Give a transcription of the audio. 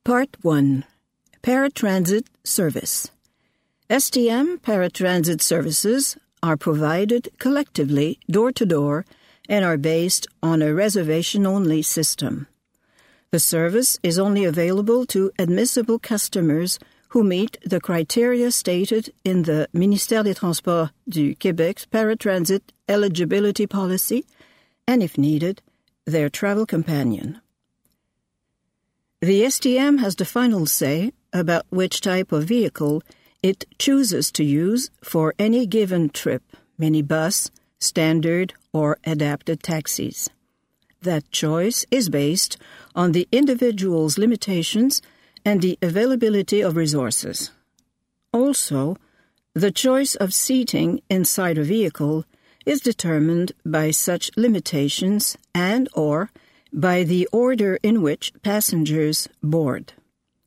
Part 1. Paratransit Service. STM paratransit services are provided collectively door-to-door and are based on a reservation-only system. The service is only available to admissible customers who meet the criteria stated in the Ministère des Transports du Québec's paratransit eligibility policy and, if needed, their travel companion. The STM has the final say about which type of vehicle it chooses to use for any given trip, minibus, standard, or adapted taxis. That choice is based on the individual's limitations and the availability of resources. Also, the choice of seating inside a vehicle is determined by such limitations and/or by the order in which passengers board.